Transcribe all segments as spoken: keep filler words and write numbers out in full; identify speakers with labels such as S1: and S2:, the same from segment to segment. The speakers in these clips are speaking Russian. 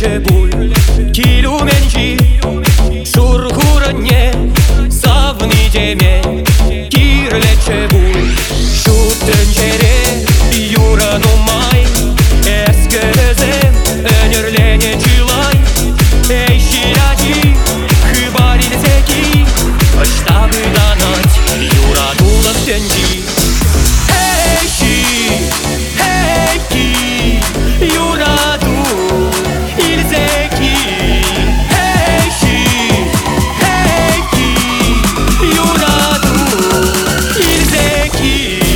S1: çebul Kilumenci Surhuranne Savni deme Kirle çebul Şu tencere Yuranumay Esközem Önürlene çılay Ey şiracı Hıbarilseki Штабы данать Юрадулов тенджи Эйши, эйки Юраду Ильзеки Эйши, эйки Юраду Ильзеки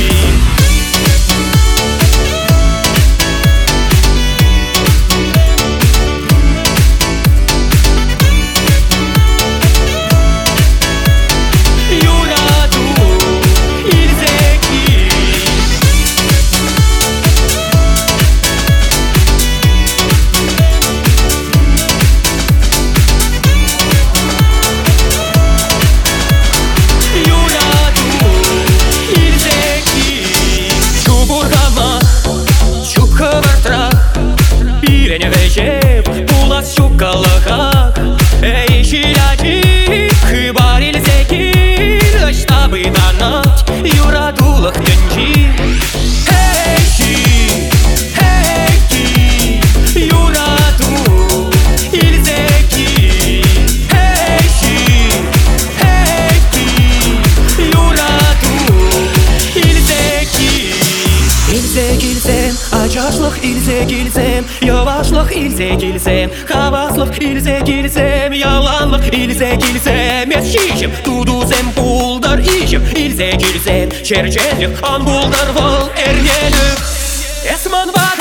S1: Улас чукалахак Эй, ширяки Хыбарилсеки Штабы данать Юрадулах тенджи Эйши, эйки Юраду Ильзеки Эйши, эйки Юраду Ильзеки Ильзек илсем Ачашлах илзек илсем Yavaşlıq ilzek ilsem Havaslıq ilzek ilsem Yalanlıq ilzek ilsem Eşişim Tuduzem buldar işim İlzek ilsem Şerçenlik an buldar vol ergenlik Esman var